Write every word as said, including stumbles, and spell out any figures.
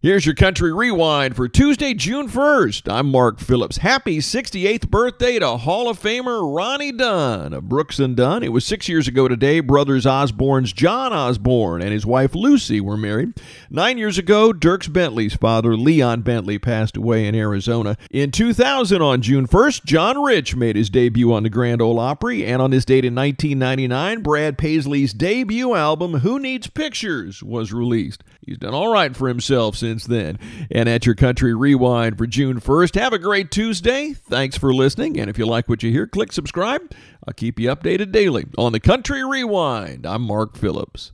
Here's your Country Rewind for Tuesday, June first. I'm Mark Phillips. Happy sixty-eighth birthday to Hall of Famer Ronnie Dunn of Brooks and Dunn. It was six years ago today. Brothers Osborne's John Osborne and his wife Lucy were married. Nine years ago, Dierks Bentley's father, Leon Bentley, passed away in Arizona. In two thousand, on June first, John Rich made his debut on the Grand Ole Opry. And on this date in nineteen ninety-nine, Brad Paisley's debut album, Who Needs Pictures, was released. He's done all right for himself since then. And at your Country Rewind for June first, have a great Tuesday. Thanks for listening. And if you like what you hear, click subscribe. I'll keep you updated daily on the Country Rewind. I'm Mark Phillips.